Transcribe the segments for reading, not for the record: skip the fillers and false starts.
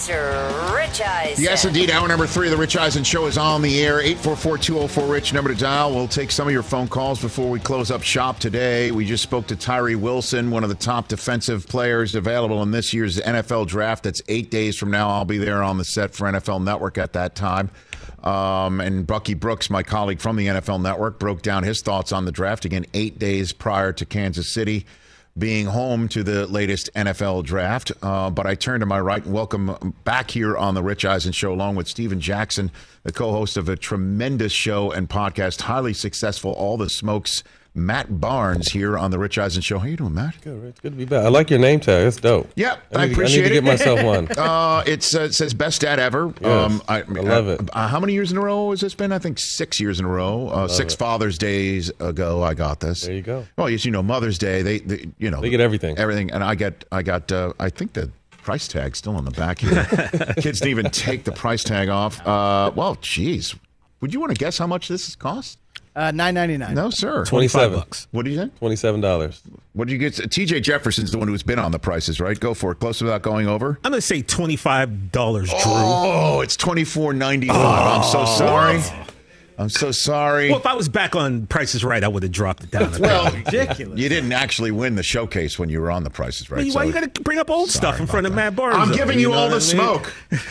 Mr. Rich Eisen. Yes, indeed. Hour number 3 of the Rich Eisen Show is on the air. 844-204-RICH, number to dial. We'll take some of your phone calls before we close up shop today. We just spoke to Tyree Wilson, one of the top defensive players available in this year's NFL draft. That's 8 days from now. I'll be there on the set for NFL Network at that time. And Bucky Brooks, my colleague from the NFL Network, broke down his thoughts on the draft, again, 8 days prior to Kansas City being home to the latest NFL draft. But I turn to my right and welcome back here on the Rich Eisen Show, along with Steven Jackson, the co-host of a tremendous show and podcast, highly successful, All the Smokes, Matt Barnes here on the Rich Eisen Show. How you doing, Matt? Good. It's good to be back. I like your name tag. It's dope. Yeah, I appreciate it. I need to get myself one. It says best dad ever. Yes, I love it. How many years in a row has this been? I think 6 years in a row. 6 Father's Days ago, I got this. There you go. Well, as you know, Mother's Day, they get everything. Everything, and I got. I think the price tag's still on the back here. Kids didn't even take the price tag off. Well, geez, would you want to guess how much this cost? $9.99. No, sir. $27. What do you think? $27. What did you get? TJ Jefferson's the one who's been on the prices, right? Go for it. Close without going over. I'm going to say $25, Drew. Oh, it's $24.95. I'm so sorry. I'm so sorry. Well, if I was back on Price is Right, I would have dropped it down. Well, ridiculous. You didn't actually win the showcase when you were on the Price is Right. Why you got to bring up old stuff in front of Matt Barnes? I'm giving you all the smoke.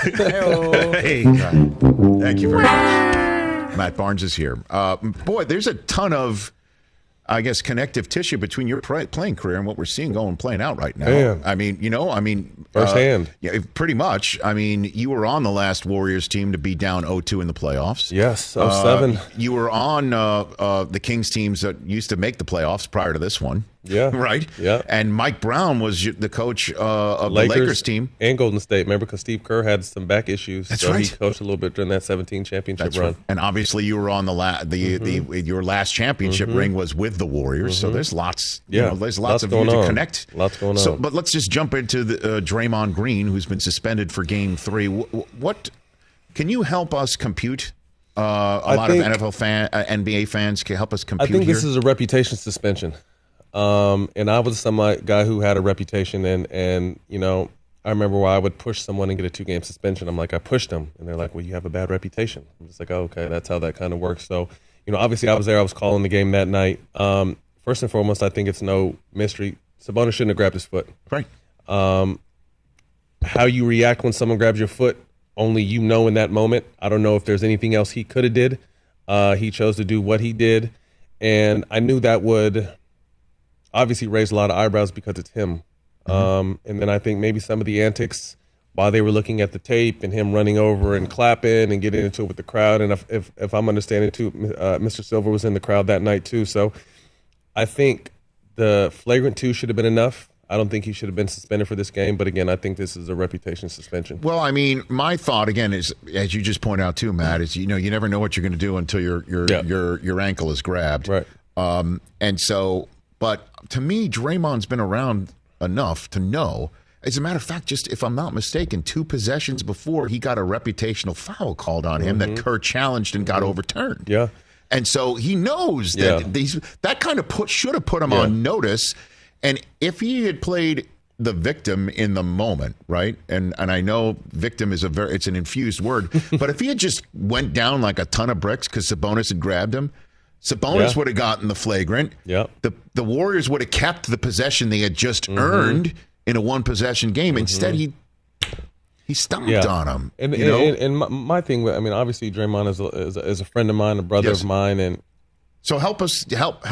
Hey. Thank you very much. Matt Barnes is here. Boy, there's a ton of, I guess, connective tissue between your playing career and what we're seeing playing out right now. Man. I mean, Firsthand. Yeah, pretty much. I mean, you were on the last Warriors team to be down 0-2 in the playoffs. Yes, 07. You were on the Kings teams that used to make the playoffs prior to this one. Yeah. Right? Yeah. And Mike Brown was the coach of the Lakers team. And Golden State. Remember, because Steve Kerr had some back issues. That's so right. He coached a little bit during that 17 championship That's run. right. And obviously you were on your last championship ring was with the Warriors. So there's lots, there's lots of you to connect. Lots going on. So, but let's just jump into the Draymond Green, who's been suspended for Game 3. What can you help us compute? A lot of NBA fans can help us compute. I think this is a reputation suspension. And I was some guy who had a reputation, and I remember where I would push someone and get a 2-game suspension. I'm like, I pushed them, and they're like, well, you have a bad reputation. I'm just like, oh, okay, that's how that kind of works. So, obviously I was there. I was calling the game that night. First and foremost, I think it's no mystery. Sabonis shouldn't have grabbed his foot. Right. How you react when someone grabs your foot, only you know in that moment. I don't know if there's anything else he could have did. He chose to do what he did, and I knew that would obviously raise a lot of eyebrows because it's him. And then I think maybe some of the antics while they were looking at the tape and him running over and clapping and getting into it with the crowd. And if I'm understanding too, Mr. Silver was in the crowd that night too. So I think the flagrant 2 should have been enough. I don't think he should have been suspended for this game. But again, I think this is a reputation suspension. Well, I mean, my thought again is, as you just pointed out too, Matt, is you never know what you're going to do until your ankle is grabbed. Right. And so, but to me, Draymond's been around enough to know. As a matter of fact, just if I'm not mistaken, 2 possessions before he got a reputational foul called on him that Kerr challenged and got overturned. Yeah. And so he knows that that kind of should have put him on notice. And if he had played the victim in the moment, right? And I know victim is it's an infused word, but if he had just went down like a ton of bricks because Sabonis had grabbed him, Sabonis would have gotten the flagrant. Yeah. The Warriors would have kept the possession they had just earned in a 1-possession game. Instead, he stomped on him. And my thing, I mean, obviously Draymond is a friend of mine, a brother of mine, and so help us help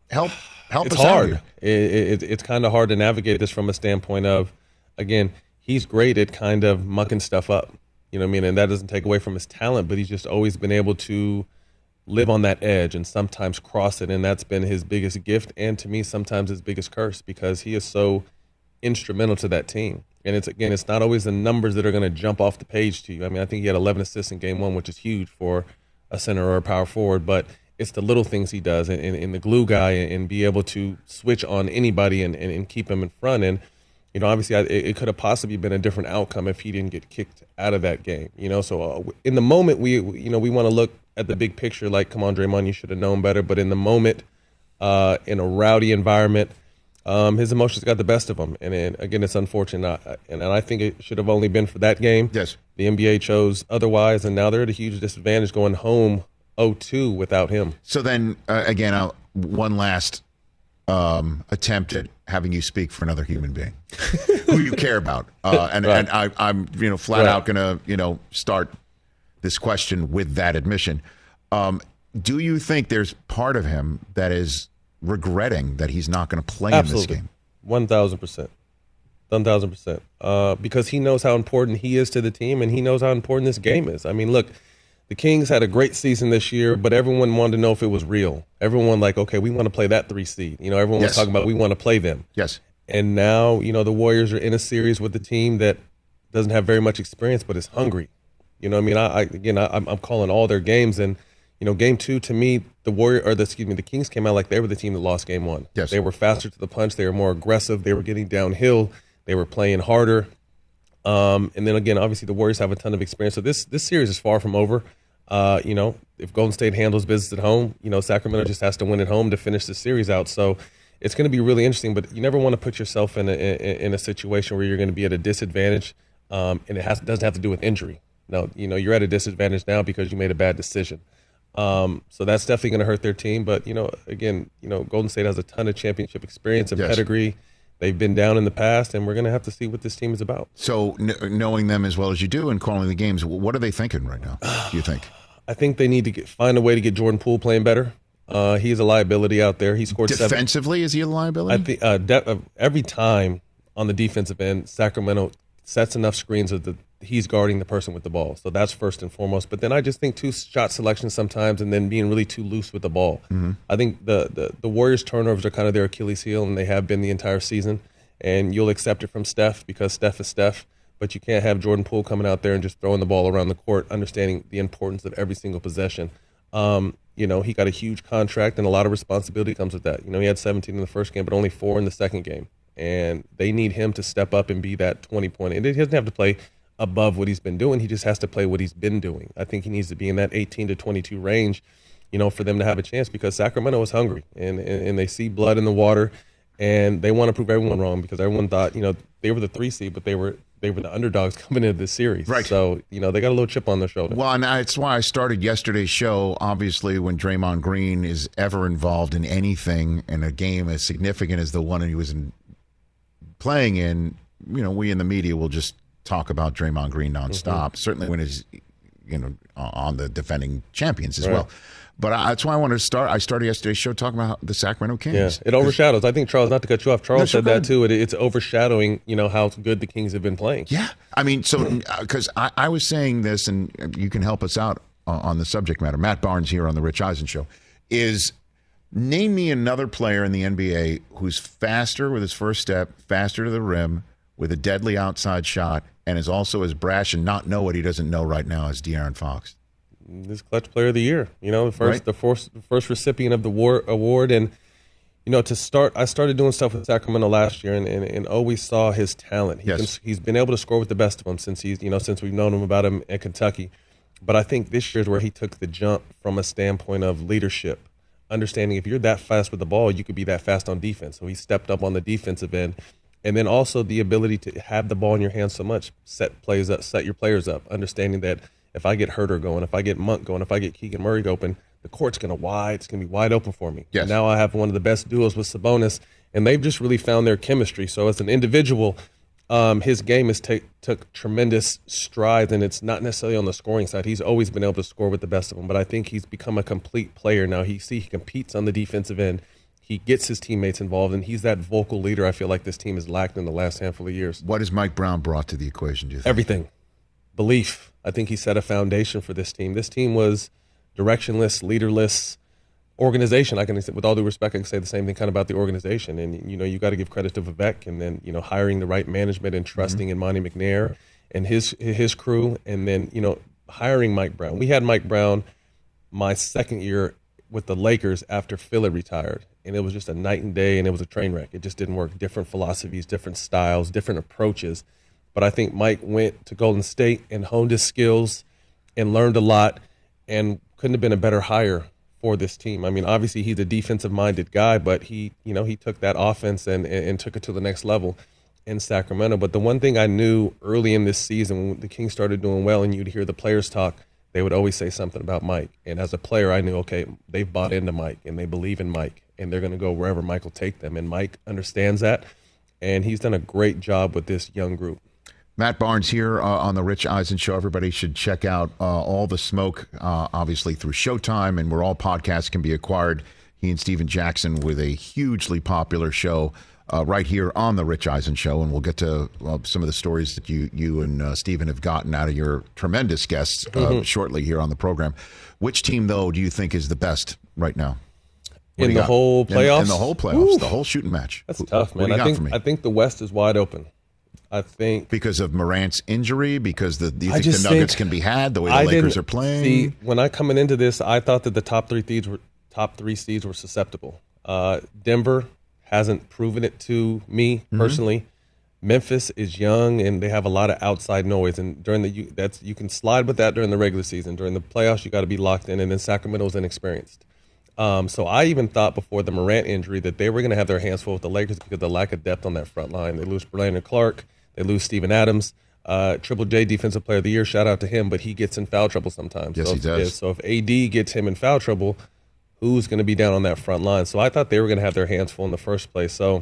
it's us out hard. here. It's kind of hard to navigate this from a standpoint of, again, he's great at kind of mucking stuff up. You know what I mean? And that doesn't take away from his talent, but he's just always been able to live on that edge and sometimes cross it, and that's been his biggest gift and to me sometimes his biggest curse because he is so instrumental to that team. And it's not always the numbers that are going to jump off the page to you. I mean, I think he had 11 assists in game 1, which is huge for a center or a power forward, but it's the little things he does and the glue guy and be able to switch on anybody and keep him in front. And, obviously it could have possibly been a different outcome if he didn't get kicked out of that game, So in the moment, we want to look at the big picture like, come on, Draymond, you should have known better. But in the moment, in a rowdy environment, His emotions got the best of him, and again, it's unfortunate. And I think it should have only been for that game. Yes. The NBA chose otherwise, and now they're at a huge disadvantage going home 0-2 without him. So then, again, one last attempt at having you speak for another human being who you care about. And I'm flat out going to, start this question with that admission. Do you think there's part of him that is regretting that he's not going to play in this game? 1,000%. 1,000%. Because he knows how important he is to the team, and he knows how important this game is. I mean, look, the Kings had a great season this year, but everyone wanted to know if it was real. Everyone okay, we want to play that 3 seed. Everyone was talking about we want to play them. Yes. And now, the Warriors are in a series with a team that doesn't have very much experience, but is hungry. I'm calling all their games, and game 2 to me, the Kings came out like they were the team that lost game 1. Yes. They were faster to the punch. They were more aggressive. They were getting downhill. They were playing harder. And then again, obviously the Warriors have a ton of experience. So this series is far from over. If Golden State handles business at home, Sacramento just has to win at home to finish the series out. So it's going to be really interesting, but you never want to put yourself in a situation where you're going to be at a disadvantage. And it doesn't have to do with injury. No, you're at a disadvantage now because you made a bad decision. So that's definitely going to hurt their team. But, again, Golden State has a ton of championship experience and pedigree. They've been down in the past, and we're going to have to see what this team is about. So knowing them as well as you do and calling the games, what are they thinking right now, do you think? I think they need to find a way to get Jordan Poole playing better. He's a liability out there. He scored defensively, is he a liability? I think every time on the defensive end, Sacramento sets enough screens that he's guarding the person with the ball. So that's first and foremost. But then I just think shot selection sometimes and then being really too loose with the ball. Mm-hmm. I think the Warriors' turnovers are kind of their Achilles heel, and they have been the entire season. And you'll accept it from Steph because Steph is Steph. But you can't have Jordan Poole coming out there and just throwing the ball around the court, understanding the importance of every single possession. He got a huge contract, and a lot of responsibility comes with that. He had 17 in the first game, but only 4 in the second game. And they need him to step up and be that 20-point. And he doesn't have to play above what he's been doing. He just has to play what he's been doing. I think he needs to be in that 18 to 22 range, for them to have a chance, because Sacramento is hungry and they see blood in the water, and they want to prove everyone wrong, because everyone thought, they were the 3 seed, but they were the underdogs coming into this series. Right. So, they got a little chip on their shoulder. Well, and that's why I started yesterday's show. Obviously, when Draymond Green is ever involved in anything in a game as significant as the one he was playing in, we in the media will just talk about Draymond Green nonstop. Mm-hmm. Certainly when he's, on the defending champions as well. But that's why I started yesterday's show talking about the Sacramento Kings. Yeah, it overshadows. I think, Charles, not to cut you off, Charles said that too. It's overshadowing, how good the Kings have been playing. Yeah. I mean, so because I was saying this, and you can help us out on the subject matter. Matt Barnes here on the Rich Eisen Show is name me another player in the NBA who's faster with his first step, faster to the rim, with a deadly outside shot, and is also as brash and not know what he doesn't know right now as De'Aaron Fox. This clutch player of the year, the first recipient of the award. And, to start, I started doing stuff with Sacramento last year and always saw his talent. He's been able to score with the best of them since since we've known about him at Kentucky. But I think this year is where he took the jump from a standpoint of leadership, understanding if you're that fast with the ball, you could be that fast on defense. So he stepped up on the defensive end. And then also the ability to have the ball in your hands so much, set your players up, understanding that if I get Herter going, if I get Monk going, if I get Keegan Murray open, the court's it's going to be wide open for me. Yes. Now I have one of the best duos with Sabonis, and they've just really found their chemistry. So as an individual, his game has took tremendous strides, and it's not necessarily on the scoring side. He's always been able to score with the best of them, but I think he's become a complete player now. He competes on the defensive end. He gets his teammates involved, and he's that vocal leader I feel like this team has lacked in the last handful of years. What has Mike Brown brought to the equation, do you think? Everything. Belief. I think he set a foundation for this team. This team was directionless, leaderless organization. With all due respect, I can say the same thing kind of about the organization. And, you got to give credit to Vivek, and then, hiring the right management and trusting in Monty McNair and his crew, and then, hiring Mike Brown. We had Mike Brown my second year with the Lakers after Phil retired. And it was just a night and day, and it was a train wreck. It just didn't work. Different philosophies, different styles, different approaches. But I think Mike went to Golden State and honed his skills and learned a lot, and couldn't have been a better hire for this team. I mean, obviously he's a defensive-minded guy, but he took that offense and took it to the next level in Sacramento. But the one thing I knew early in this season when the Kings started doing well and you'd hear the players talk, they would always say something about Mike. And as a player, I knew, okay, they've bought into Mike and they believe in Mike and they're going to go wherever Mike will take them. And Mike understands that, and he's done a great job with this young group. Matt Barnes here on the Rich Eisen Show. Everybody should check out All the Smoke, obviously through Showtime, and where all podcasts can be acquired. He and Steven Jackson with a hugely popular show right here on the Rich Eisen Show, and we'll get to some of the stories that you and Steven have gotten out of your tremendous guests shortly here on the program. Which team, though, do you think is the best right now? In the whole playoffs? In the whole playoffs, the whole shooting match. That's tough, man. I think the West is wide open. I think because of Morant's injury, because do you think the Nuggets can be had the way the Lakers are playing? See, when I coming into this, I thought that the top three seeds were susceptible. Denver hasn't proven it to me personally. Memphis is young and they have a lot of outside noise, and you can slide with that during the regular season. During the playoffs, you got to be locked in, and then Sacramento's inexperienced. So I even thought before the Morant injury that they were going to have their hands full with the Lakers because of the lack of depth on that front line. They lose Brandon Clark. They lose Steven Adams. Triple J Defensive Player of the Year, shout out to him, but he gets in foul trouble sometimes. Yes, he does. So if AD gets him in foul trouble, who's going to be down on that front line? So I thought they were going to have their hands full in the first place. So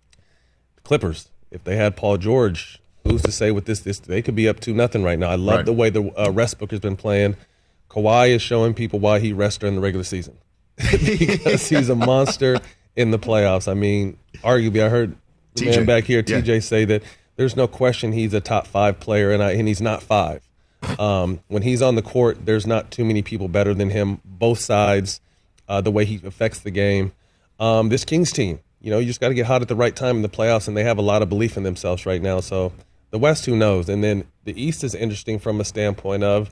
the Clippers, if they had Paul George, who's to say with this they could be up 2-0 right now. I love the way the Westbrook has been playing. Kawhi is showing people why he rests during the regular season. Because he's a monster in the playoffs. I mean, arguably, I heard the man back here, TJ, say that there's no question he's a top 5 player, and he's not 5. When he's on the court, there's not too many people better than him, both sides, the way he affects the game. This Kings team, you just got to get hot at the right time in the playoffs, and they have a lot of belief in themselves right now. So the West, who knows? And then the East is interesting from a standpoint of,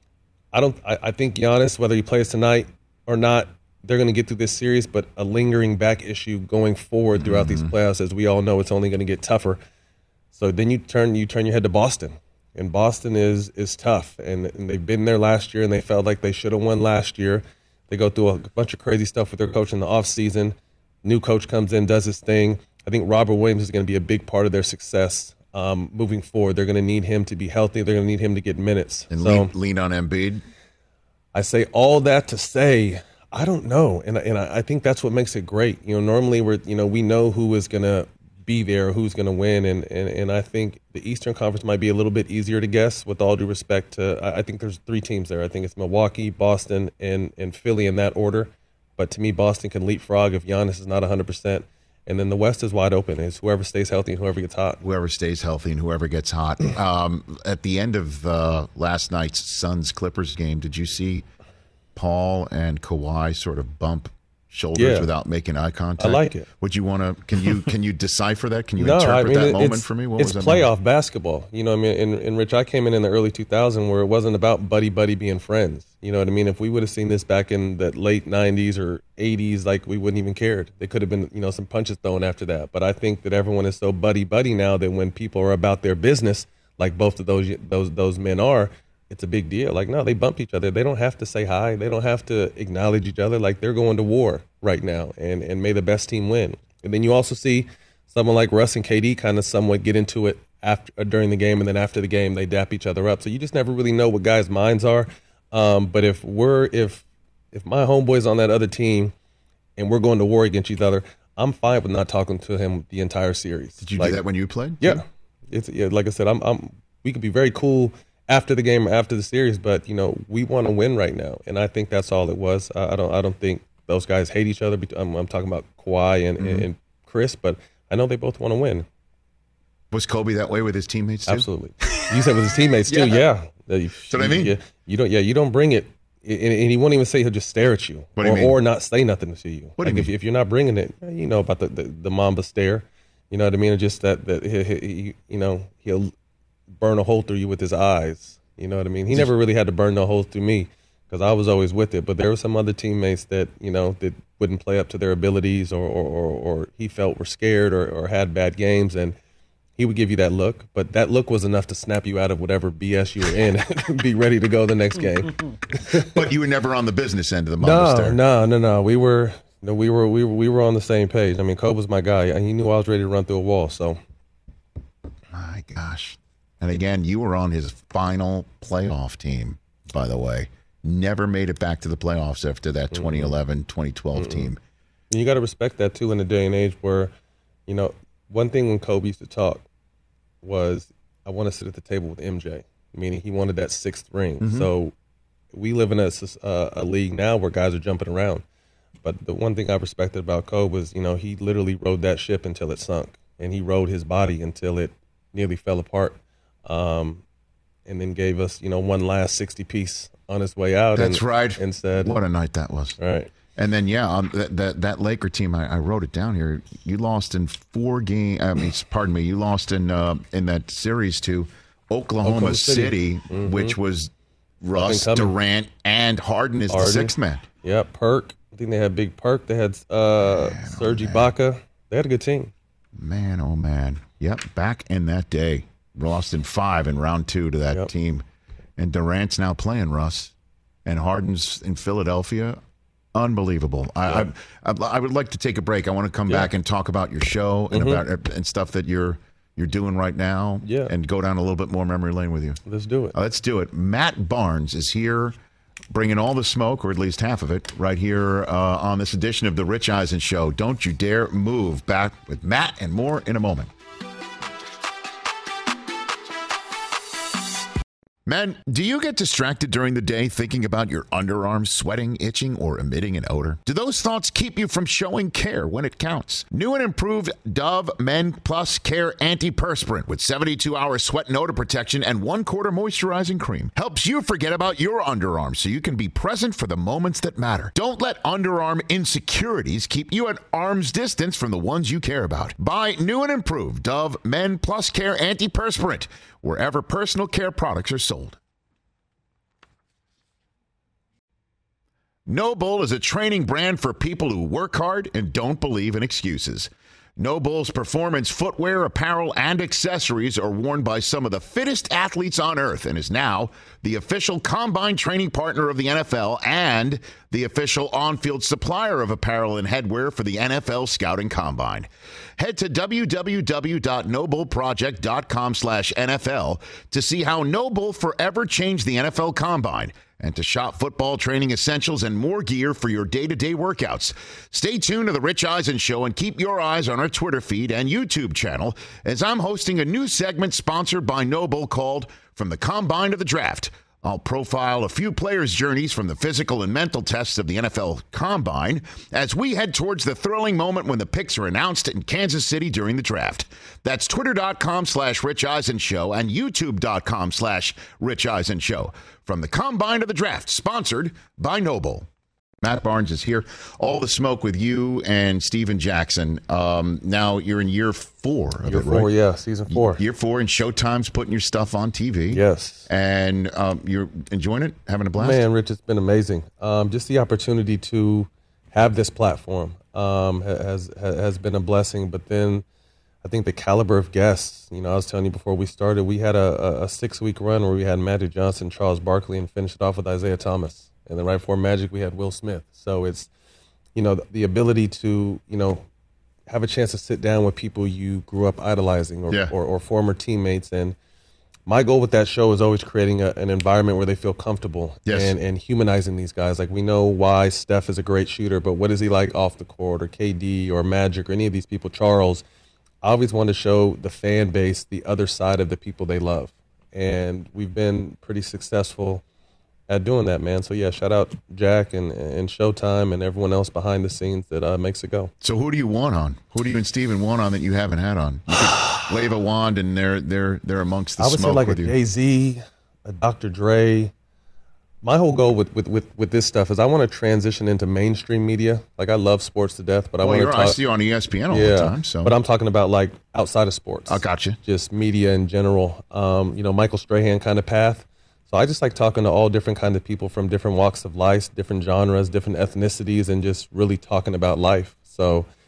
I think Giannis, whether he plays tonight or not, they're going to get through this series, but a lingering back issue going forward throughout these playoffs, as we all know, it's only going to get tougher. So then you turn your head to Boston, and Boston is tough, and they've been there last year, and they felt like they should have won last year. They go through a bunch of crazy stuff with their coach in the offseason. New coach comes in, does his thing. I think Robert Williams is going to be a big part of their success moving forward. They're going to need him to be healthy. They're going to need him to get minutes. And lean on Embiid. I say all that to say, I don't know, and I think that's what makes it great. Normally we know who is going to be there, who's going to win, and I think the Eastern Conference might be a little bit easier to guess. With all due respect to, I think there's 3 teams there. I think it's Milwaukee, Boston, and Philly in that order. But to me, Boston can leapfrog if Giannis is not 100%. And then the West is wide open. It's whoever stays healthy and whoever gets hot. Whoever stays healthy and whoever gets hot. At the end of last night's Suns-Clippers game, did you see Paul and Kawhi sort of bump shoulders without making eye contact? I like it. Would you want to? Can you decipher that? Can you interpret that moment for me? What it's was that playoff moment? basketball. And Rich, I came in the early 2000s where it wasn't about buddy being friends. You know what I mean? If we would have seen this back in the late 90s or 80s, like, we wouldn't even cared. There could have been some punches thrown after that. But I think that everyone is so buddy now that when people are about their business, like both of those men are, it's a big deal. Like, no, they bump each other. They don't have to say hi. They don't have to acknowledge each other. Like, they're going to war right now, and may the best team win. And then you also see someone like Russ and KD kind of somewhat get into it during the game, and then after the game, they dap each other up. So you just never really know what guys' minds are. But if my homeboy's on that other team and we're going to war against each other, I'm fine with not talking to him the entire series. Did you do that when you played? Yeah. Like I said, we could be very cool after the game or after the series, but we want to win right now, and I think that's all it was. I don't think those guys hate each other. I'm talking about Kawhi and Chris, but I know they both want to win. Was Kobe that way with his teammates too? Absolutely. You said with his teammates too, yeah. That's what I mean. You don't bring it, and he won't even say, he'll just stare at you, or not say nothing to you. What do you mean? If you're not bringing it, about the Mamba stare. You know what I mean? Or just that he'll burn a hole through you with his eyes. You know what I mean? He never really had to burn no holes through me because I was always with it. But there were some other teammates that that wouldn't play up to their abilities, or he felt were scared or had bad games, and he would give you that look, but that look was enough to snap you out of whatever BS you were in and be ready to go the next game. But you were never on the business end of the Mamba stare. No. We were on the same page. I mean, Kobe was my guy, and he knew I was ready to run through a wall. So, my gosh. And again, you were on his final playoff team, by the way. Never made it back to the playoffs after that 2011, 2012 team. And you got to respect that, too, in a day and age where, you know, one thing when Kobe used to talk was, I want to sit at the table with MJ, meaning he wanted that sixth ring. So we live in a league now where guys are jumping around. But the one thing I respected about Kobe was, you know, he literally rode that ship until it sunk, and he rode his body until it nearly fell apart, and then gave us, you know, one last 60-piece on his way out. That's right. And said, what a night that was. Right. And then, that Laker team, I wrote it down here. You lost in 4 games. I mean, pardon me. You lost in that series to Oklahoma City, which was Russ, Durant, and Harden is the sixth man. Yeah, Perk. I think they had Big Perk. They had Serge Ibaka. They had a good team. Man, oh, man. Yep, back in that day. Lost in 5 in round 2 to that team. And Durant's now playing, Russ. And Harden's in Philadelphia. Unbelievable. I would like to take a break. I want to come back and talk about your show and about stuff that you're doing right now. Yeah. And go down a little bit more memory lane with you. Let's do it. Let's do it. Matt Barnes is here, bringing all the smoke, or at least half of it, right here on this edition of the Rich Eisen Show. Don't you dare move. Back with Matt and more in a moment. Men, do you get distracted during the day thinking about your underarms sweating, itching, or emitting an odor? Do those thoughts keep you from showing care when it counts? New and improved Dove Men Plus Care Antiperspirant with 72-hour sweat and odor protection and 1/4 moisturizing cream helps you forget about your underarms so you can be present for the moments that matter. Don't let underarm insecurities keep you at arm's distance from the ones you care about. Buy new and improved Dove Men Plus Care Antiperspirant wherever personal care products are sold. NOBULL is a training brand for people who work hard and don't believe in excuses. NOBULL's performance footwear, apparel, and accessories are worn by some of the fittest athletes on earth and is now the official combine training partner of the NFL and the official on-field supplier of apparel and headwear for the NFL Scouting Combine. Head to www.nobullproject.com/NFL to see how NOBULL forever changed the NFL Combine and to shop football training essentials and more gear for your day-to-day workouts. Stay tuned to The Rich Eisen Show and keep your eyes on our Twitter feed and YouTube channel as I'm hosting a new segment sponsored by NOBULL called From the Combine to the Draft. I'll profile a few players' journeys from the physical and mental tests of the NFL Combine as we head towards the thrilling moment when the picks are announced in Kansas City during the draft. That's twitter.com/Rich Eisen Show and youtube.com/Rich Eisen Show. From the Combine to the Draft, sponsored by NOBULL. Matt Barnes is here. All the smoke with you and Steven Jackson. Now you're in year 4 of Year it, 4, right? yeah, season 4. Year 4, and Showtime's putting your stuff on TV. Yes. And you're enjoying it, having a blast? Man, Rich, it's been amazing. Just the opportunity to have this platform has been a blessing. But then I think the caliber of guests, you know, I was telling you before we started, we had a 6-week run where we had Magic Johnson, Charles Barkley, and finished it off with Isaiah Thomas. And then right before Magic, we had Will Smith. So it's, you know, the ability to, you know, have a chance to sit down with people you grew up idolizing or former teammates. And my goal with that show is always creating an environment where they feel comfortable and humanizing these guys. Like, we know why Steph is a great shooter, but what is he like off the court, or KD or Magic or any of these people, Charles? I always want to show the fan base the other side of the people they love. And we've been pretty successful at doing that, man. So, yeah, shout out Jack and Showtime and everyone else behind the scenes that makes it go. So who do you want on? Who do you and Steven want on that you haven't had on? You could wave a wand and they're amongst the smoke with you. I would say like a Jay-Z, a Dr. Dre. My whole goal with this stuff is I want to transition into mainstream media. Like, I love sports to death, but I want to talk. I see you on ESPN all the time. So, but I'm talking about like outside of sports. I got you. Just media in general. You know, Michael Strahan kind of path. So I just like talking to all different kinds of people from different walks of life, different genres, different ethnicities, and just really talking about life. So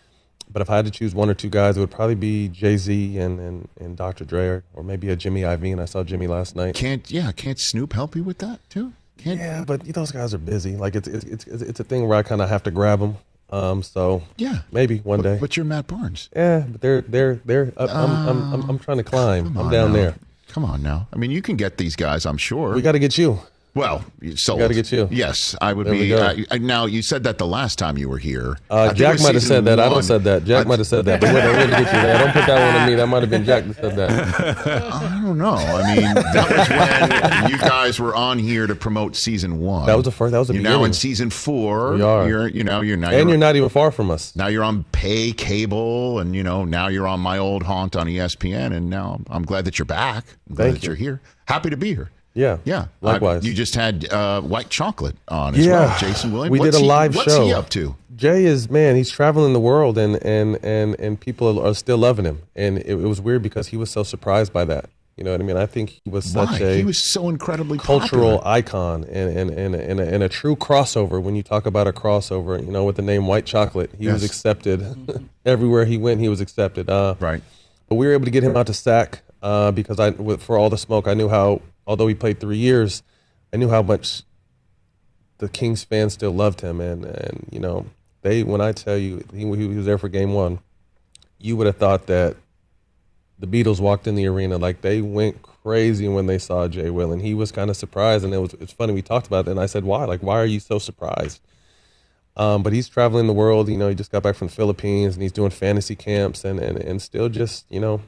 But if I had to choose one or two guys, it would probably be Jay-Z and Dr. Dre, or maybe a Jimmy Iovine. I saw Jimmy last night. Can't Snoop help you with that too? Yeah, but those guys are busy. Like it's a thing where I kind of have to grab them. So yeah, maybe one day. But you're Matt Barnes. Yeah, but they're. I'm trying to climb. I'm down there. Come on now. I mean, you can get these guys. I'm sure. We got to get you. Well, sold. Got to get you. Yes, I would be. Now, you said that the last time you were here. Jack might have said that. I don't said that. Jack might have said that. But we're going to get you there. Don't put that one on me. That might have been Jack that said that. I don't know. I mean, that was when you guys were on here to promote season 1. That was the first. That was the beginning. Now in season 4. We are. You're not even far from us. Now you're on pay cable, and now you're on my old haunt on ESPN. And now I'm glad that you're back. I'm glad that you're here. Happy to be here. Yeah. Likewise. You just had White Chocolate on as well, Jason Williams. We did a live show. What's he up to? Jay is, he's traveling the world, and people are still loving him. And it was weird because he was so surprised by that. You know what I mean? I think he was he was so incredibly cultural popular. Icon and a true crossover. When you talk about a crossover, with the name White Chocolate, he was accepted everywhere he went. He was accepted. Right. But we were able to get him out to SAC because for All the Smoke, I knew how. Although he played 3 years, I knew how much the Kings fans still loved him, and when I tell you he was there for Game 1, you would have thought that the Beatles walked in the arena. Like, they went crazy when they saw Jay Will, and he was kind of surprised. And it's funny, we talked about it, and I said, why? Like, why are you so surprised? But he's traveling the world. He just got back from the Philippines, and he's doing fantasy camps, and still just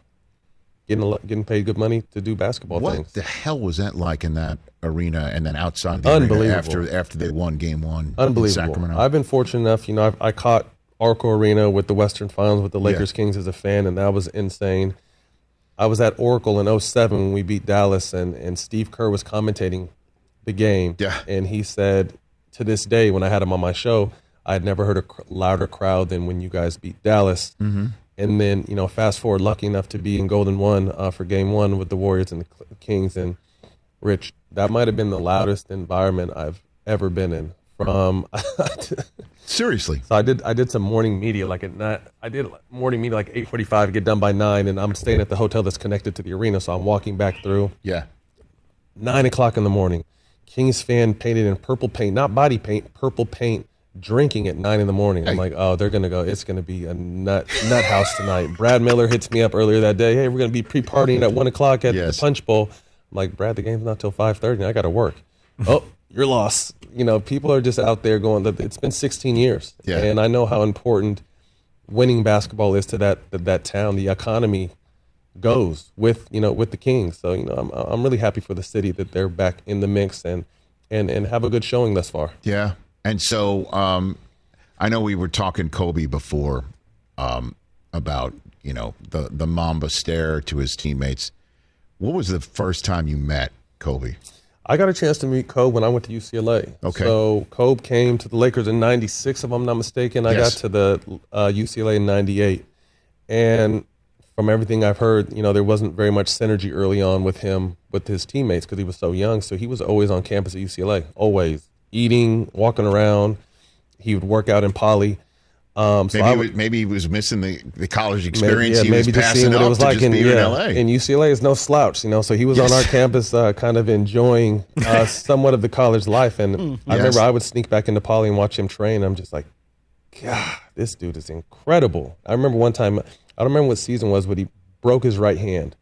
getting paid good money to do basketball things. What the hell was that like in that arena and then outside the Unbelievable. arena after they won Game 1 Unbelievable. in Sacramento? I've been fortunate enough, I caught Oracle Arena with the Western Finals with the Lakers Kings as a fan, and that was insane. I was at Oracle in 2007 when we beat Dallas, and Steve Kerr was commentating the game. Yeah. And he said, to this day, when I had him on my show, I had never heard a louder crowd than when you guys beat Dallas. Mm-hmm. And then, fast forward, lucky enough to be in Golden 1 for Game 1 with the Warriors and the Kings. And, Rich, that might have been the loudest environment I've ever been in. Seriously. So I did some morning media like at night. I did morning media like 8:45, get done by 9, and I'm staying at the hotel that's connected to the arena. So I'm walking back through. Yeah. 9 o'clock in the morning. Kings fan painted in purple paint, not body paint, purple paint. Drinking at 9 in the morning. I'm like, oh, they're going to go. It's going to be a nut house tonight. Brad Miller hits me up earlier that day. Hey, we're going to be pre-partying at 1 o'clock at the Punch Bowl. I'm like, Brad, the game's not till 5:30. And I got to work. Oh, you're lost. People are just out there going. It's been 16 years, and I know how important winning basketball is to that town. The economy goes with the Kings. So I'm really happy for the city that they're back in the mix and have a good showing thus far. Yeah. And so I know we were talking Kobe before about, the Mamba stare to his teammates. What was the first time you met Kobe? I got a chance to meet Kobe when I went to UCLA. Okay. So Kobe came to the Lakers in 96, if I'm not mistaken. I got to the UCLA in 98. And from everything I've heard, there wasn't very much synergy early on with him, with his teammates, because he was so young. So he was always on campus at UCLA, always. Eating, walking around. He would work out in Poly. Maybe he was missing the college experience. Maybe he was just seeing passing what up it was to like just be in LA. And UCLA is no slouch, So he was on our campus, kind of enjoying somewhat of the college life. And I remember I would sneak back into Poly and watch him train. I'm just like, God, this dude is incredible. I remember one time, I don't remember what season it was, but he broke his right hand.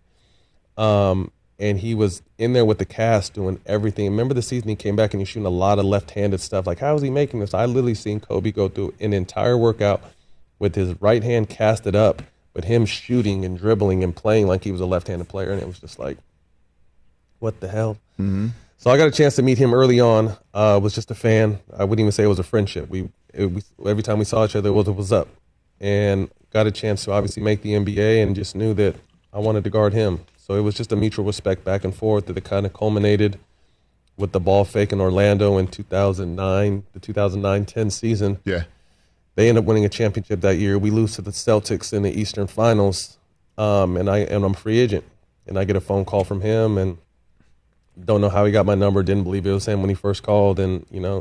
And he was in there with the cast doing everything. Remember the season he came back and he was shooting a lot of left-handed stuff. Like, how is he making this? I literally seen Kobe go through an entire workout with his right hand casted up, but him shooting and dribbling and playing like he was a left-handed player. And it was just like, what the hell? Mm-hmm. So I got a chance to meet him early on. Was just a fan. I wouldn't even say it was a friendship. We every time we saw each other, it was up. And got a chance to obviously make the NBA and just knew that I wanted to guard him. So it was just a mutual respect back and forth that it kind of culminated with the ball fake in Orlando in 2009, the 2009-10 season. Yeah. They ended up winning a championship that year. We lose to the Celtics in the Eastern Finals, and I'm a free agent. And I get a phone call from him, and don't know how he got my number, didn't believe it was him when he first called. And,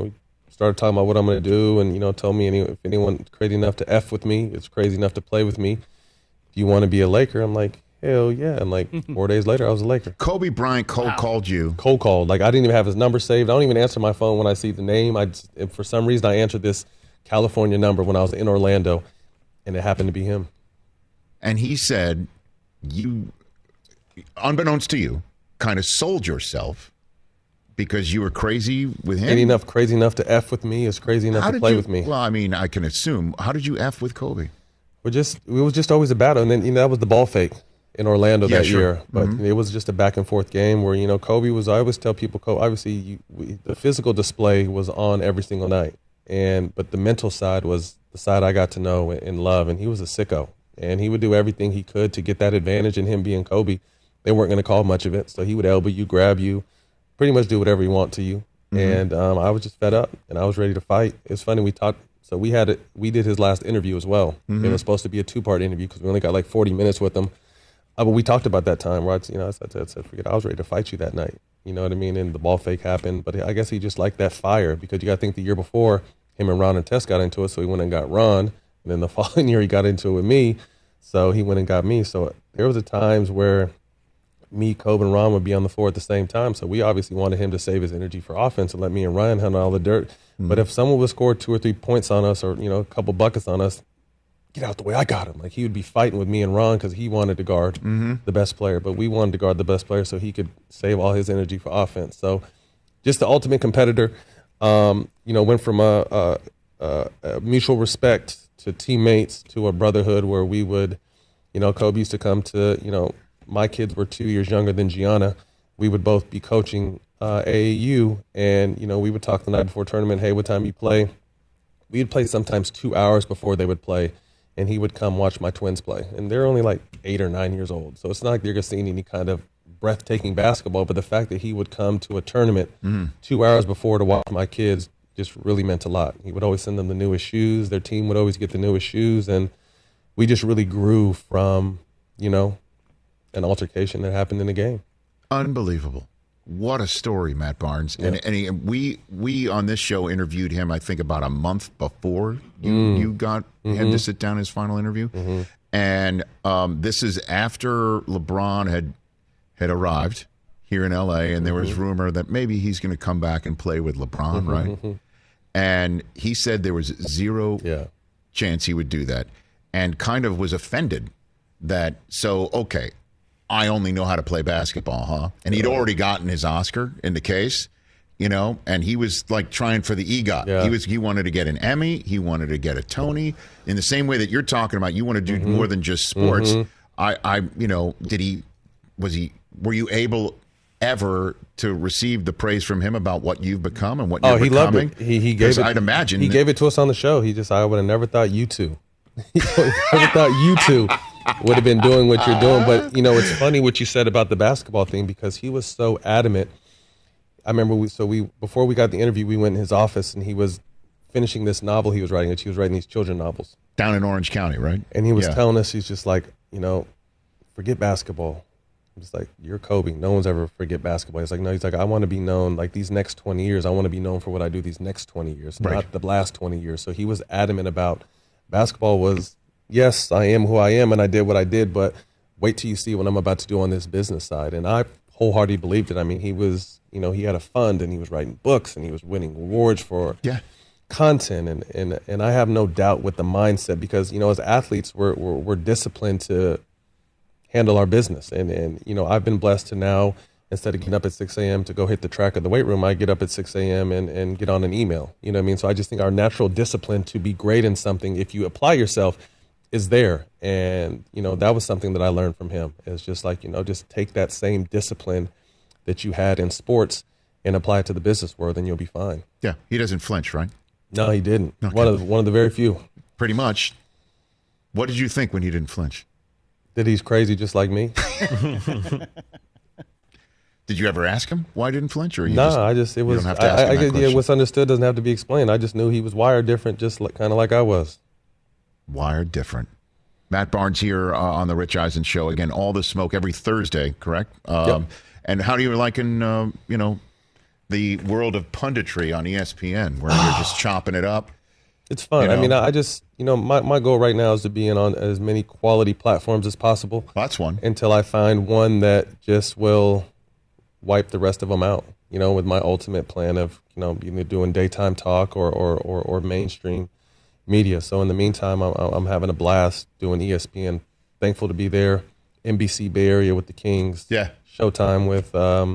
started talking about what I'm going to do, and told me if anyone's crazy enough to F with me, it's crazy enough to play with me. Do you want to be a Laker? I'm like, hell yeah. And like 4 days later, I was a Laker. Kobe Bryant called you. Cold called. Like, I didn't even have his number saved. I don't even answer my phone when I see the name. For some reason, I answered this California number when I was in Orlando, and it happened to be him. And he said, you, unbeknownst to you, kind of sold yourself because you were crazy with him. Crazy enough to F with me is crazy enough to play with me. Well, I mean, I can assume. How did you F with Kobe? It was just always a battle. And then, that was the ball fake in Orlando that year. But it was just a back and forth game where, Kobe was, I always tell people, obviously the physical display was on every single night. But the mental side was the side I got to know and love. And he was a sicko. And he would do everything he could to get that advantage. And him being Kobe, they weren't going to call much of it. So he would elbow you, grab you, pretty much do whatever he want to you. And I was just fed up and I was ready to fight. It's funny, we talked. So we did his last interview as well. It was supposed to be a 2-part interview because we only got like 40 minutes with him. But we talked about that time, right? I said, forget, I was ready to fight you that night. You know what I mean? And the ball fake happened. But I guess he just liked that fire because you got to think the year before, him and Ron and Tess got into it. So he went and got Ron. And then the following year, he got into it with me. So he went and got me. So there was times where me, Kobe, and Ron would be on the floor at the same time. So we obviously wanted him to save his energy for offense and let me and Ryan handle all the dirt. But if someone would score 2 or 3 points on us or, a couple buckets on us, get out the way, I got him. Like, he would be fighting with me and Ron because he wanted to guard the best player. But we wanted to guard the best player so he could save all his energy for offense. So just the ultimate competitor, went from a mutual respect to teammates to a brotherhood where we would, Kobe used to come to, my kids were 2 years younger than Gianna. We would both be coaching AAU, and we would talk the night before tournament. Hey, what time you play? We'd play sometimes 2 hours before they would play, and he would come watch my twins play. And they're only like 8 or 9 years old, so it's not like they're seeing any kind of breathtaking basketball. But the fact that he would come to a tournament 2 hours before to watch my kids just really meant a lot. He would always send them the newest shoes. Their team would always get the newest shoes, and we just really grew from an altercation that happened in the game. Unbelievable. What a story, Matt Barnes. Yeah. And we on this show interviewed him, I think, about a month before you got him to sit down his final interview. And this is after LeBron had arrived here in L.A., and there was rumor that maybe he's going to come back and play with LeBron, right? And he said there was zero chance he would do that, and kind of was offended that, okay, I only know how to play basketball, huh? And he'd already gotten his Oscar in the case, and he was like trying for the EGOT. Yeah. He wanted to get an Emmy. He wanted to get a Tony. In the same way that you're talking about, you want to do more than just sports. Were you able ever to receive the praise from him about what you've become and what you're becoming? Loved it. He gave it. I'd imagine he gave it to us on the show. I would have never thought you two. Never thought you two would have been doing what you're doing. But it's funny what you said about the basketball thing because he was so adamant. I remember before we got the interview, we went in his office and he was finishing this novel he was writing. He was writing these children's novels down in Orange County, right? And he was telling us, he's just like, forget basketball. I'm just like, you're Kobe. No one's ever forget basketball. He's like, no. He's like, I want to be known like these next 20 years. I want to be known for what I do these next 20 years, not the last 20 years. So he was adamant about basketball was, yes, I am who I am and I did what I did, but wait till you see what I'm about to do on this business side. And I wholeheartedly believed it. I mean, he was, he had a fund and he was writing books and he was winning awards for content. And I have no doubt with the mindset because, as athletes, we're disciplined to handle our business. And I've been blessed to now, instead of getting up at 6 a.m. to go hit the track of the weight room, I get up at 6 a.m. and get on an email. You know what I mean? So I just think our natural discipline to be great in something, if you apply yourself, is there. And, that was something that I learned from him. It's just like, just take that same discipline that you had in sports and apply it to the business world and you'll be fine. Yeah. He doesn't flinch, right? No, he didn't. Okay. One of the very few. Pretty much. What did you think when he didn't flinch? That he's crazy just like me. Did you ever ask him why he didn't flinch? Or what's understood doesn't have to be explained. I just knew he was wired different, just kind of like I was. Wired different. Matt Barnes here on the Rich Eisen Show. Again, all the smoke every Thursday, correct? Yep. And how do you liken, the world of punditry on ESPN, where you're just chopping it up. It's fun. You know? I mean, I just, my goal right now is to be on as many quality platforms as possible. That's one. Until I find one that just will wipe the rest of them out, with my ultimate plan of, either doing daytime talk or mainstream media. So in the meantime, I'm having a blast doing ESPN. Thankful to be there. NBC Bay Area with the Kings. Yeah. Showtime with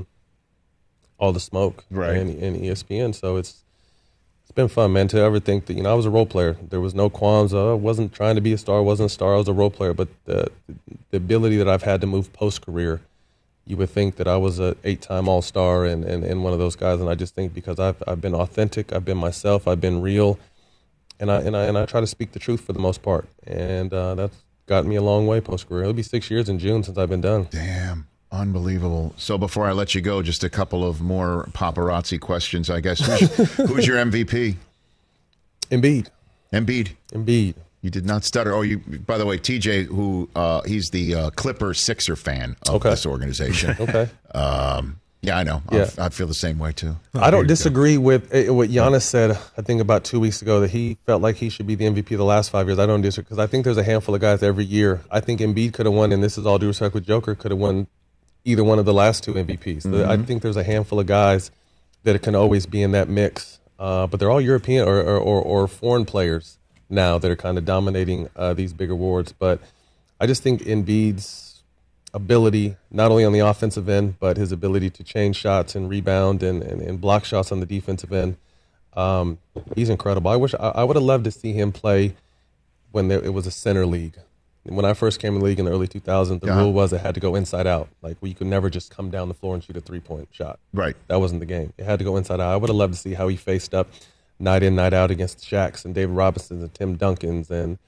All the Smoke. Right. And ESPN. So it's been fun, man, to ever think that, I was a role player. There was no qualms. I wasn't trying to be a star, wasn't a star. I was a role player. But the ability that I've had to move post-career, you would think that I was an 8-time All-Star and one of those guys. And I just think because I've been authentic, I've been myself, I've been real, and I try to speak the truth for the most part. And that's gotten me a long way post-career. It'll be 6 years in June since I've been done. Damn. Unbelievable. So before I let you go, just a couple of more paparazzi questions, I guess. Who's your MVP? Embiid. Embiid. You did not stutter. Oh, by the way, TJ, who he's the Clipper Sixer fan of this organization. Okay. Yeah, I know. Yeah. I feel the same way too. I don't disagree with what Giannis said, I think about 2 weeks ago, that he felt like he should be the MVP of the last 5 years. I don't disagree, because I think there's a handful of guys every year. I think Embiid could have won, and this is all due respect with Joker, could have won either one of the last 2 MVPs. Mm-hmm. I think there's a handful of guys that can always be in that mix, but they're all European or foreign players now that are kind of dominating these big awards. But I just think Embiid's ability, not only on the offensive end, but his ability to change shots and rebound and block shots on the defensive end, he's incredible. I would have loved to see him play when it was a center league. When I first came in the league in the early 2000s, the rule was it had to go inside out. Like, you could never just come down the floor and shoot a 3-point shot. Right. That wasn't the game. It had to go inside out. I would have loved to see how he faced up night in, night out against the Shaqs and David Robinsons and Tim Duncans and,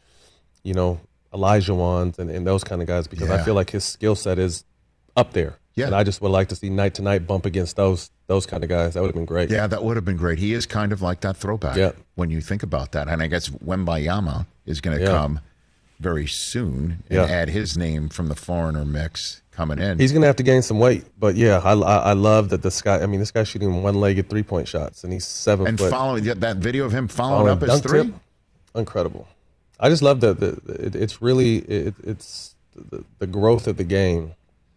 Elijah Wans and those kind of guys, because I feel like his skill set is up there. Yeah. And I just would like to see night to night bump against those kind of guys. That would have been great. Yeah, that would have been great. He is kind of like that throwback when you think about that. And I guess Wembayama is going to come very soon and add his name from the foreigner mix coming in. He's going to have to gain some weight, but I love that this guy's shooting one-legged 3-point shots, and he's 7 foot. And following that video of him following up his three, incredible. I just love that it's really the growth of the game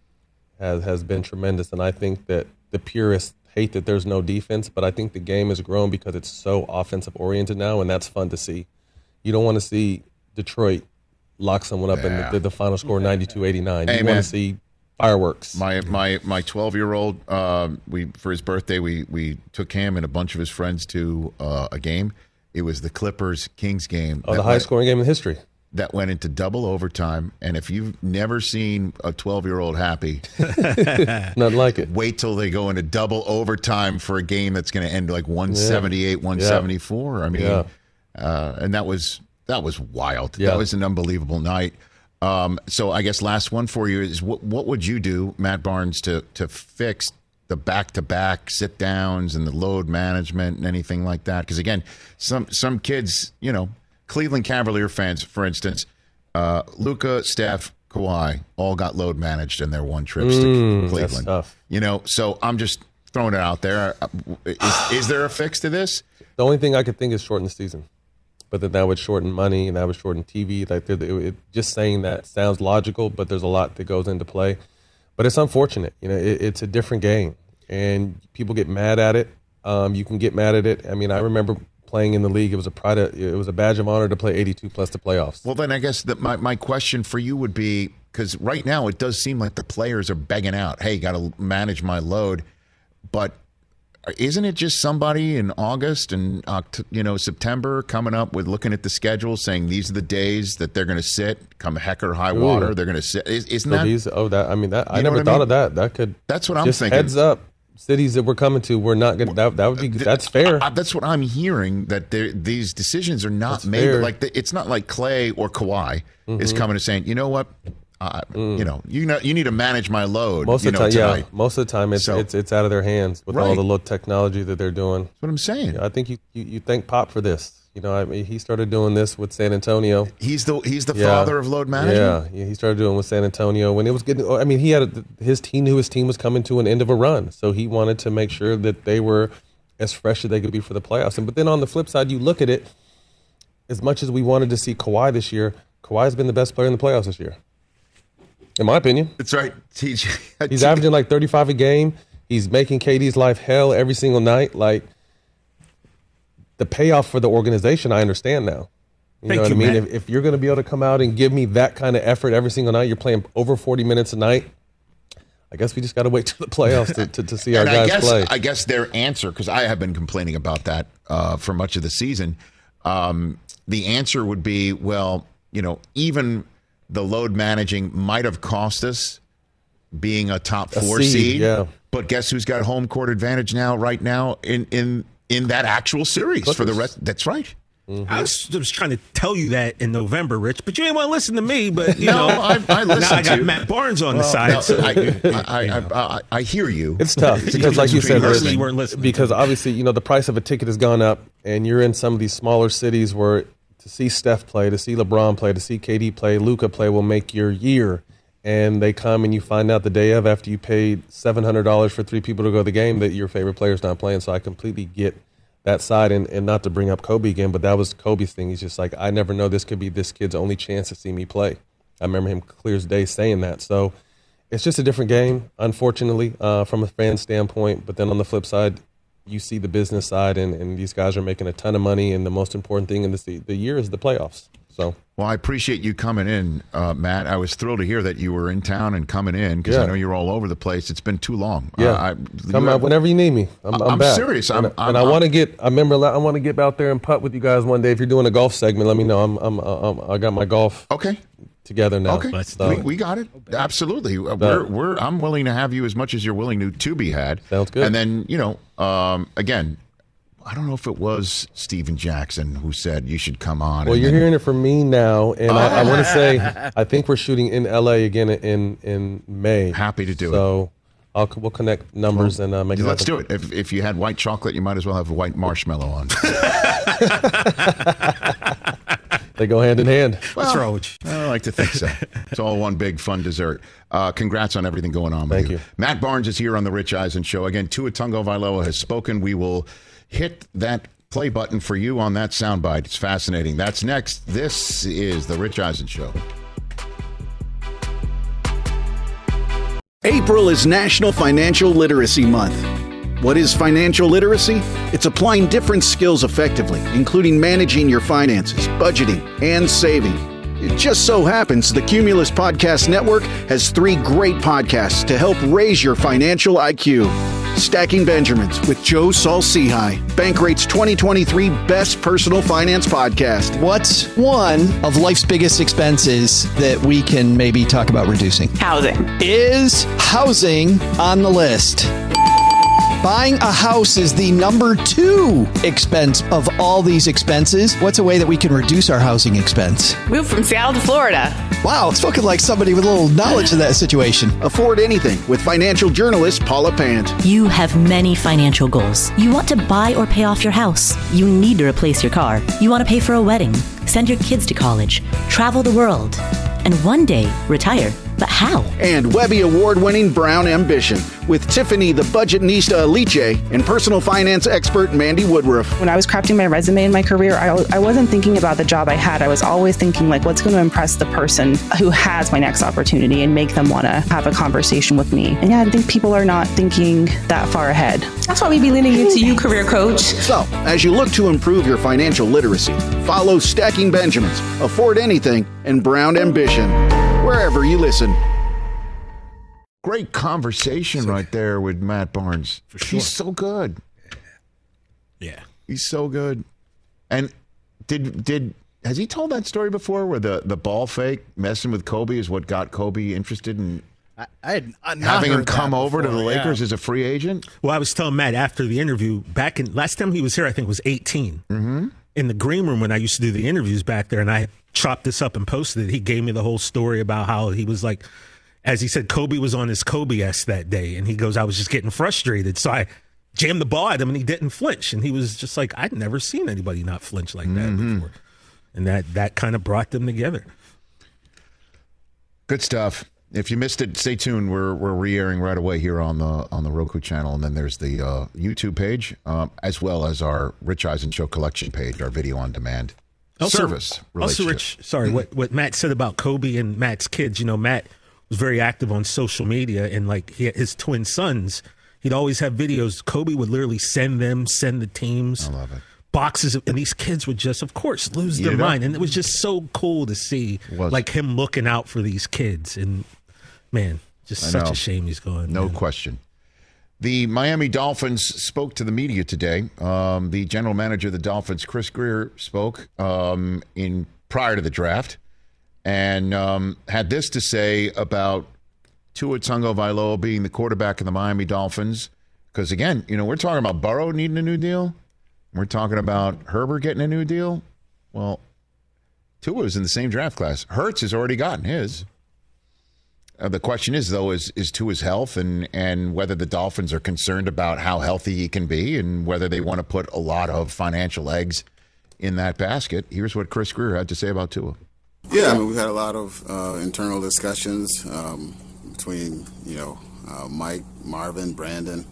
has been tremendous, and I think that the purists hate that there's no defense, but I think the game has grown because it's so offensive oriented now, and that's fun to see. You don't want to see Detroit lock someone up and the final score 92-89. You want to see fireworks. My 12-year-old, for his birthday, we took him and a bunch of his friends to a game. It was the Clippers-Kings game. Oh, the highest scoring game in history. That went into double overtime. And if you've never seen a 12-year-old happy, nothing like it. Wait till they go into double overtime for a game that's going to end like 178, 174. I mean, and that was wild. That was an unbelievable night. So I guess last one for you is what would you do, Matt Barnes, to fix the back-to-back sit-downs and the load management and anything like that? Because, again, some kids, Cleveland Cavalier fans, for instance, Luka, Steph, Kawhi, all got load managed in their one trips to Cleveland. That's tough. So I'm just throwing it out there. Is there a fix to this? The only thing I could think is shorten the season. But then that would shorten money and that would shorten TV. Like just saying that sounds logical, but there's a lot that goes into play. But it's unfortunate. It's a different game, and people get mad at it. You can get mad at it. I mean, I remember playing in the league. It was a badge of honor to play 82 plus the playoffs. Well, then I guess my question for you would be, because right now it does seem like the players are begging out, hey, got to manage my load. But isn't it just somebody in August and September coming up with looking at the schedule, saying these are the days that they're going to sit, come heck or high water, they're going to sit? Isn't that? I never thought of that. That could. That's what I'm just thinking. Heads up, cities that we're coming to, we're not going to. That would be. That's fair. That's what I'm hearing. That these decisions are not made. Fair. Like it's not like Clay or Kawhi is coming and saying, you know what. You need to manage my load. Most of the time, tonight. Most of the time, it's out of their hands with all the low technology that they're doing. That's what I'm saying. I think you thank Pop for this. You know, I mean, he started doing this with San Antonio. He's the father of load management? Yeah, he started doing it with San Antonio when it was getting. I mean, he had his team knew his team was coming to an end of a run, so he wanted to make sure that they were as fresh as they could be for the playoffs. But then on the flip side, you look at it. As much as we wanted to see Kawhi this year, Kawhi's been the best player in the playoffs this year, in my opinion. That's right. He's averaging like 35 a game. He's making KD's life hell every single night. Like, the payoff for the organization, I understand now. You know what I mean? If you're going to be able to come out and give me that kind of effort every single night, you're playing over 40 minutes a night. I guess we just got to wait till the playoffs to see our guys play. I guess their answer, because I have been complaining about that for much of the season, the answer would be, well, you know, even the load managing might have cost us being a top 4 seed. Yeah. But guess who's got home court advantage right now in that actual series Clippers. For the rest? That's right. Mm-hmm. I was trying to tell you that in November, Rich, but you ain't want to listen to me. But you know, I listened. Now I got Matt Barnes on the side. No, so. I hear you. It's tough because, like you said, you weren't listening. Because obviously, you know, the price of a ticket has gone up, and you're in some of these smaller cities where to see Steph play, to see LeBron play, to see KD play, Luka play will make your year. And they come and you find out the day of, after you paid $700 for 3 people to go to the game, that your favorite player's not playing. So I completely get that side, and not to bring up Kobe again, but that was Kobe's thing. He's just like, I never know this could be this kid's only chance to see me play. I remember him clear as day saying that. So it's just a different game, unfortunately, from a fan standpoint. But then on the flip side, you see the business side, and these guys are making a ton of money, and the most important thing in the year is the playoffs. So, well, I appreciate you coming in, Matt. I was thrilled to hear that you were in town and coming in because I know you're all over the place. It's been too long. Yeah, come out whenever you need me. I'm back. Serious. I want to get. I want to get out there and putt with you guys one day. If you're doing a golf segment, let me know. I got my golf. Okay. Together now. Okay, so. we got it. Absolutely. I'm willing to have you as much as you're willing to be had. Sounds good. And then again. I don't know if it was Steven Jackson who said you should come on. Well, you're hearing it from me now, and I want to say I think we're shooting in L.A. again in May. Happy to do it. So we'll connect numbers and make it happen. Let's do it. If you had white chocolate, you might as well have a white marshmallow on. They go hand in hand. What's wrong with you? I like to think so. It's all one big fun dessert. Congrats on everything going on with you. Thank you. Matt Barnes is here on the Rich Eisen Show. Again, Tua Tagovailoa has spoken. We will hit that play button for you on that soundbite. It's fascinating. That's next. This is the Rich Eisen Show. April is National Financial Literacy Month. What is financial literacy? It's applying different skills effectively, including managing your finances, budgeting, and saving. It just so happens the Cumulus Podcast Network has 3 great podcasts to help raise your financial IQ. Stacking Benjamins with Joe Saul-Sehy, Bankrate's 2023 Best Personal Finance Podcast. What's one of life's biggest expenses that we can maybe talk about reducing? Housing. Is housing on the list? Buying a house is the number 2 expense of all these expenses. What's a way that we can reduce our housing expense? Move from Seattle to Florida. Wow, spoken like somebody with a little knowledge of that situation. Afford anything with financial journalist Paula Pant. You have many financial goals. You want to buy or pay off your house. You need to replace your car. You want to pay for a wedding, send your kids to college, travel the world, and one day retire. But how? And Webby Award-winning Brown Ambition with Tiffany the Budgetnista Aliche and personal finance expert Mandy Woodruff. When I was crafting my resume in my career, I wasn't thinking about the job I had. I was always thinking, like, what's going to impress the person who has my next opportunity and make them want to have a conversation with me. And yeah, I think people are not thinking that far ahead. That's why we be leaning into you, career coach. So, as you look to improve your financial literacy, follow Stacking Benjamins, Afford Anything, and Brown Ambition, wherever you listen. Great conversation right there with Matt Barnes. For sure. He's so good. Yeah. He's so good. And has he told that story before where the ball fake messing with Kobe is what got Kobe interested in having him come over to the Lakers as a free agent? Well, I was telling Matt after the interview, last time he was here, I think was 18. Mm-hmm. In the green room when I used to do the interviews back there, and I chopped this up and posted it. He gave me the whole story about how he was like, as he said, Kobe was on his Kobe-esque that day. And he goes, I was just getting frustrated. So I jammed the ball at him, and he didn't flinch. And he was just like, I'd never seen anybody not flinch like that before. And that kind of brought them together. Good stuff. If you missed it, stay tuned. We're re-airing right away here on the Roku channel, and then there's the YouTube page, as well as our Rich Eisen Show collection page, our video on demand service. Also, Rich, sorry, what Matt said about Kobe and Matt's kids. You know, Matt was very active on social media, and like his twin sons, he'd always have videos. Kobe would literally send the teams. I love it. Boxes and these kids would just, of course, lose their mind, and it was just so cool to see, like him looking out for these kids. And man, just such a shame he's gone. No question. The Miami Dolphins spoke to the media today. The general manager of the Dolphins, Chris Grier, spoke prior to the draft, and had this to say about Tua Tagovailoa being the quarterback of the Miami Dolphins. Because again, we're talking about Burrow needing a new deal. We're talking about Herbert getting a new deal. Well, Tua is in the same draft class. Hurts has already gotten his. The question is, though, is Tua's health and whether the Dolphins are concerned about how healthy he can be and whether they want to put a lot of financial eggs in that basket. Here's what Chris Grier had to say about Tua. Yeah, we've had a lot of internal discussions between, Mike, Marvin, Brandon,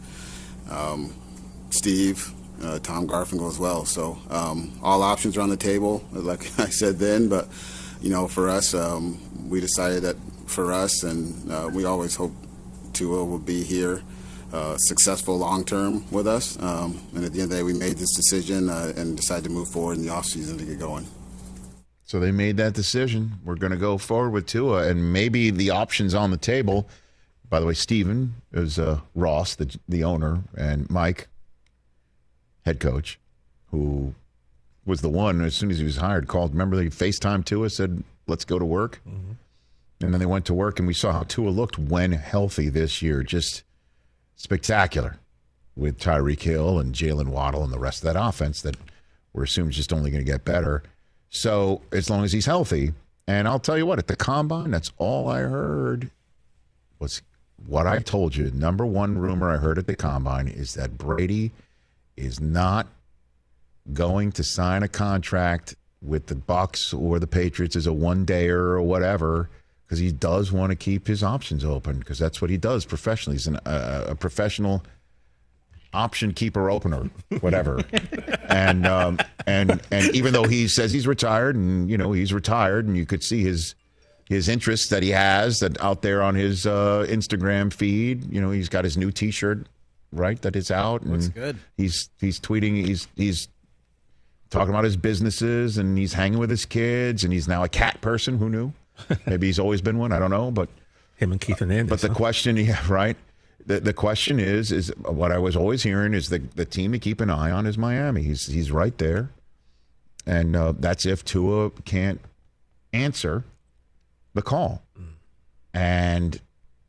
Steve, Tom Garfinkel as well. So all options are on the table, like I said then. But, for us, we decided that for us, and we always hope Tua will be here, successful long-term with us. And at the end of the day, we made this decision and decided to move forward in the offseason to get going. So they made that decision. We're going to go forward with Tua, and maybe the options on the table. By the way, Steven is Ross, the owner, and Mike, head coach, who was the one, as soon as he was hired, called. Remember, they FaceTime Tua, said, let's go to work. Mm-hmm. And then they went to work, and we saw how Tua looked when healthy this year. Just spectacular with Tyreek Hill and Jalen Waddle and the rest of that offense that we're assuming is just only going to get better. So as long as he's healthy, and I'll tell you what, at the Combine, that's all I heard was what I told you. Number one rumor I heard at the Combine is that Brady is not going to sign a contract with the Bucs or the Patriots as a one-dayer or whatever, because he does want to keep his options open, because that's what he does professionally. He's a professional option keeper opener, whatever. and even though he says he's retired, and he's retired, and you could see his interests that he has that out there on his Instagram feed. He's got his new T-shirt, right, that is out. And looks good. He's tweeting. He's talking about his businesses, and he's hanging with his kids, and he's now a cat person. Who knew? Maybe he's always been one. I don't know. But him and Keith Hernandez. But the question, right? The question is what I was always hearing is the team to keep an eye on is Miami. He's right there, and that's if Tua can't answer the call, and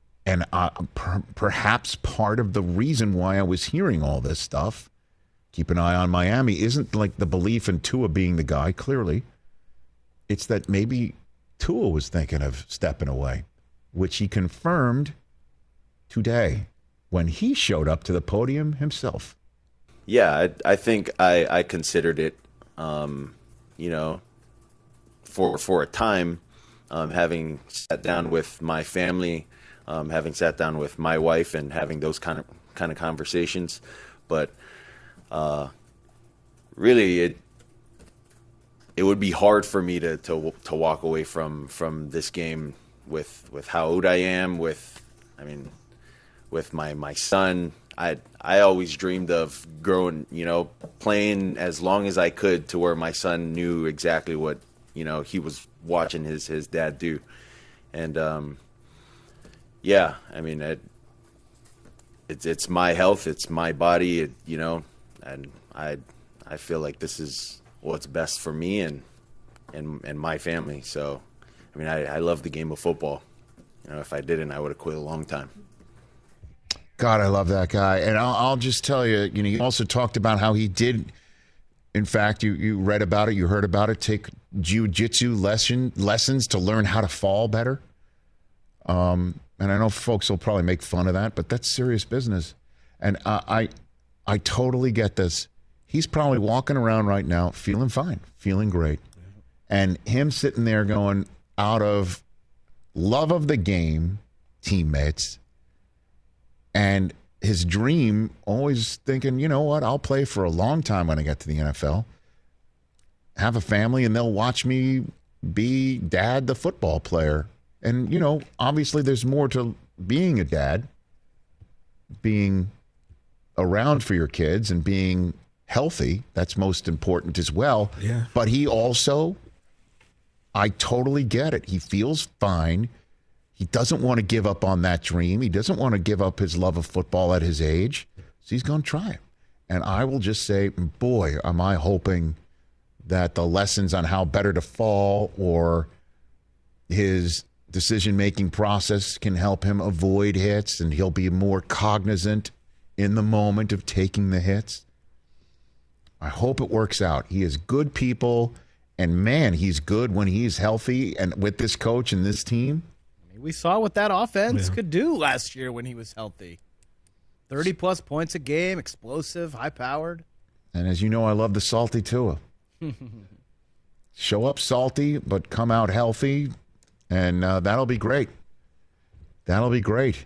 perhaps part of the reason why I was hearing all this stuff, keep an eye on Miami, isn't like the belief in Tua being the guy. Clearly, it's that maybe Tua was thinking of stepping away, which he confirmed today when he showed up to the podium himself. Yeah, I think I considered it, for a time, having sat down with my family, having sat down with my wife and having those kind of conversations. But really, it would be hard for me to walk away from this game with how old I am, with my son. I always dreamed of growing, playing as long as I could to where my son knew exactly what, he was watching his dad do. And, it's my health, it's my body, and I feel like this is what's best for me and my family. So, I love the game of football. If I didn't, I would have quit a long time. God, I love that guy. And I'll just tell you, he also talked about how he did, in fact, you read about it, you heard about it, take jiu-jitsu lessons to learn how to fall better. And I know folks will probably make fun of that, but that's serious business. And I I totally get this. He's probably walking around right now feeling fine, feeling great. And him sitting there going, out of love of the game, teammates, and his dream, always thinking, you know what, I'll play for a long time when I get to the NFL. Have a family, and they'll watch me be dad, the football player. And, you know, obviously there's more to being a dad, being around for your kids and being healthy. That's most important as well. Yeah. But he also, I totally get it. He feels fine. He doesn't want to give up on that dream. He doesn't want to give up his love of football at his age. So he's going to try it. And I will just say, boy, am I hoping that the lessons on how better to fall or his decision-making process can help him avoid hits, and he'll be more cognizant in the moment of taking the hits. I hope it works out. He is good people, and man, he's good when he's healthy and with this coach and this team. We saw what that offense could do last year when he was healthy. 30-plus points a game, explosive, high-powered. And as you know, I love the salty Tua. Show up salty, but come out healthy, and that'll be great. That'll be great.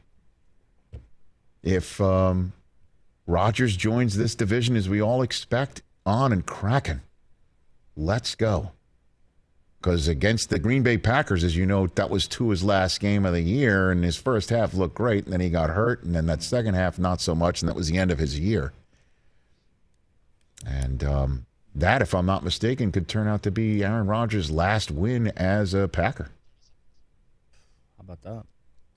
If Rodgers joins this division as we all expect, on and cracking, let's go. Because against the Green Bay Packers, as you know, that was Tua's last game of the year, and his first half looked great, and then he got hurt, and then that second half not so much, and that was the end of his year. And that, if I'm not mistaken, could turn out to be Aaron Rodgers' last win as a Packer. How about that?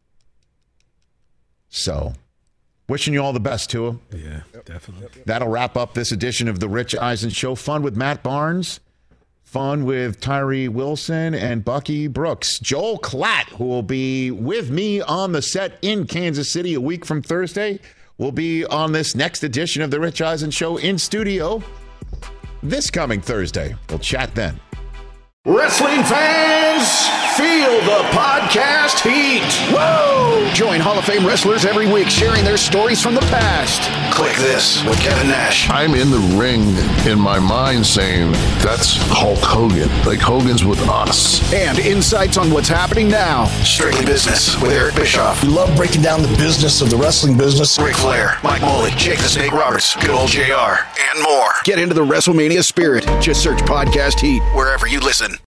So, wishing you all the best, Tua. Yeah, definitely. That'll wrap up this edition of the Rich Eisen Show. Fun with Matt Barnes. Fun with Tyree Wilson and Bucky Brooks. Joel Klatt, who will be with me on the set in Kansas City a week from Thursday, will be on this next edition of the Rich Eisen Show in studio this coming Thursday. We'll chat then. Wrestling fans, feel the podcast heat. Woo! Join Hall of Fame wrestlers every week sharing their stories from the past. Click this with Kevin Nash. I'm in the ring in my mind saying, that's Hulk Hogan. Like Hogan's with us. And insights on what's happening now. Strictly Business with Eric Bischoff. We love breaking down the business of the wrestling business. Ric Flair, Mike Moley, Jake the Snake Roberts, good old JR, and more. Get into the WrestleMania spirit. Just search Podcast Heat wherever you listen.